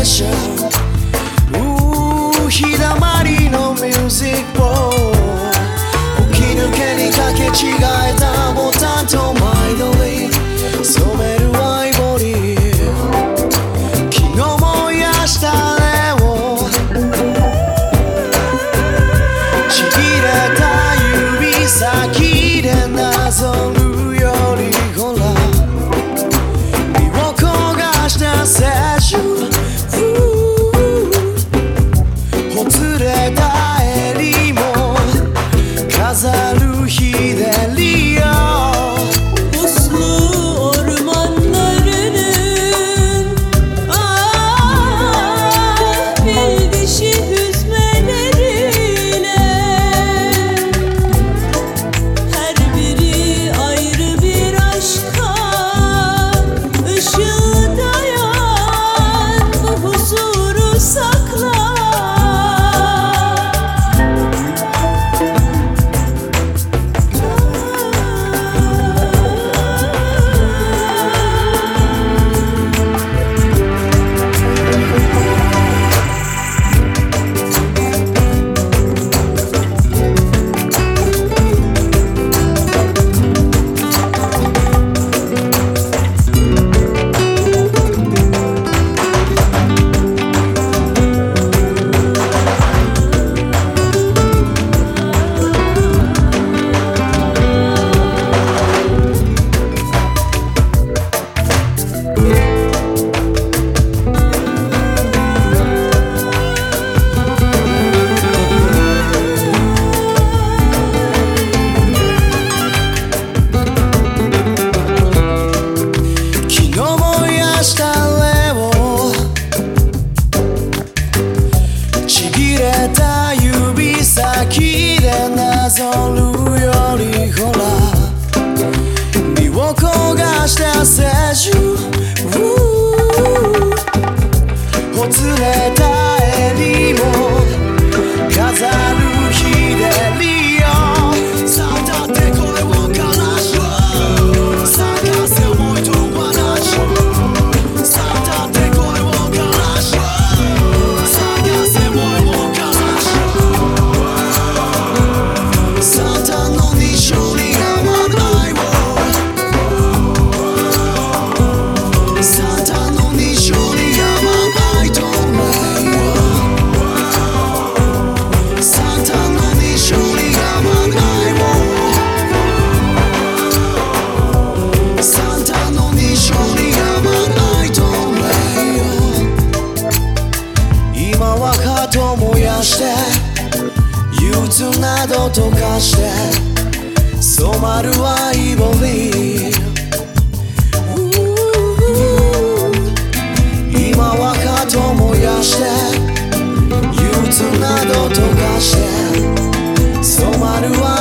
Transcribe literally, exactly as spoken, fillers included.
ション、日だまりのミュージックを起き抜けにかけ違えたボタンとマイドリー染めるアイボリー、昨日燃やしたレをちぎれた指先でなぞるよりほら身を焦がしたセッション、ほつれた襟も飾る日でリオなぞるよりほら身を焦がしたセッション、ほつれた襟も飾る日でリオさあだってこれを悲しむ探せ思いと話さあだってこれを悲しむ探せ思いを悲しむサタンの二章に合わないをサタンの二章に合わないとないをサタンの二章に合わないをサタンの二章に合わないとないよ、今はハート燃やして憂鬱など溶かして染まるアイボリー、今はハート燃やして憂鬱など溶かして染まるアイボリー